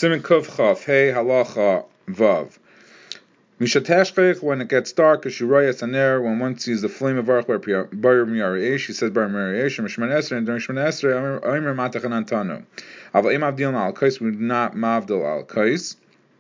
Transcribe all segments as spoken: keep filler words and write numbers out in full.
Siman Kuf Chaf, Hey Halacha Vav. Mishatashkech, when it gets dark, Shuraya Saner, when one sees the flame of Arch Bar Miyari, she says Bar Miyari, Shemashman Esra, and during Shemana Esra, Omer Matachan Antano. Aval Im Avdil Al Kais, we do not Mavdil Al Kais.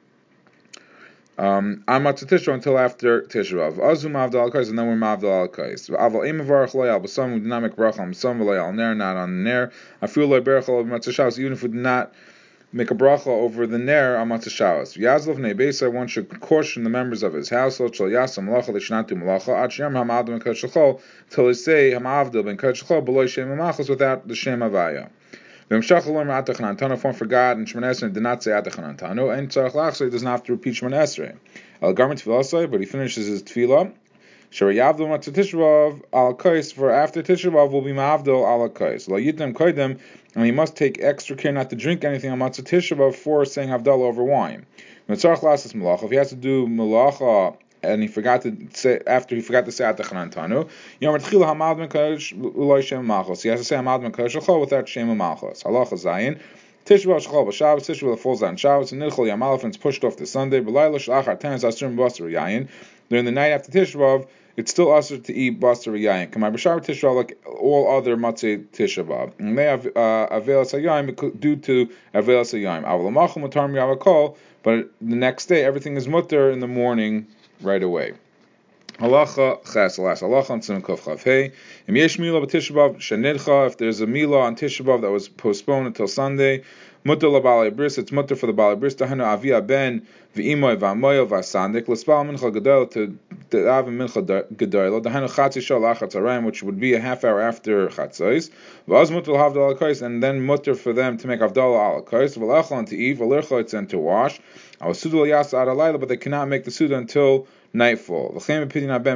Um, Amat Tishra until after Tishra. Azu Mavdil Al Kais, and then we're Mavdil Al Kais. Aval Im Avarach Loyal, but some we do not make Brach on some Loyal Ner, not on the Ner. I feel like Berachal Matzashavs, even if we do not make a bracha over the ner on Matzah Shabbos. Yazlov nebeisa, one should caution the members of his household. Shal yasam malacha lishnatu malacha. Ad shem hamavdil ben kachachol till they say hamavdil ben kachachol below shem hamachos without the shem havaya. V'mshachalom atachan antano. If one forgot and Shemana Esrei did not say atachan antano, and tzarich lachzei does not have to repeat Shemana Esrei. El garment tefillah, but he finishes his tefillah. Sharayavdil matzah tishvav al kais, for after tishvav will be mavdil al kais. Lo yitem koidem, and he must take extra care not to drink anything on matzah tishvav for saying havdalah over wine. Mitzarch lasas malacha, if he has to do malacha and he forgot to say after he forgot to say atachan antanu, yom tchila hamad ben kodesh lo shem malchos. He has to say hamad ben kodesh shachol without shem malchos. Halacha zayin. Tishvav shachol b'Shabbos, Tishvav falls on Shabbos, and Nidchol Yamalef, and it's pushed off to Sunday. B'layla shlachar tenes asrim basar yayin. During the night after Tishvav, it's still usher to eat basar yayin. Kamay b'Shabbos Tishvav, like all other matzei Tishvav. And they have avelas hayayim due to avelas hayayim. Aval machum mutar miyavakol, but the next day everything is mutter in the morning right away. Halacha ches alas halacha on Siman Kuf Chaf Hey Im yesh mila b'Tisha shenidcha, if there's a mila on Tisha B'av that was postponed until Sunday, mutter labalei bris, it's mutter for the balei bris tahanu avia ben v'imoy v'amoyo v'asandik l'spal mincha gadol to daven mincha gadol tahanu chatzi shal achat tzarayim, which would be a half hour after chatzos, v'az mutter l'havdal al kais, and then mutter for them to make havdalah al kais v'lechlan to eat v'lerchotz and to wash. I was suda yasa ad alayla, but they cannot make the suda until nightfall. And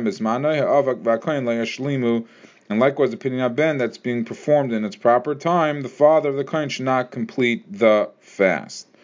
likewise, the Pidyon Ben that's being performed in its proper time, the father of the kohen should not complete the fast.